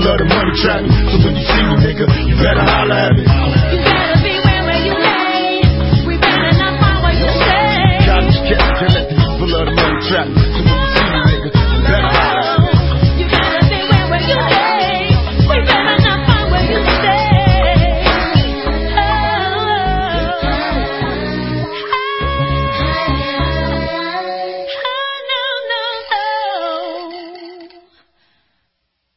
love the money trapping. So when you see me, nigga,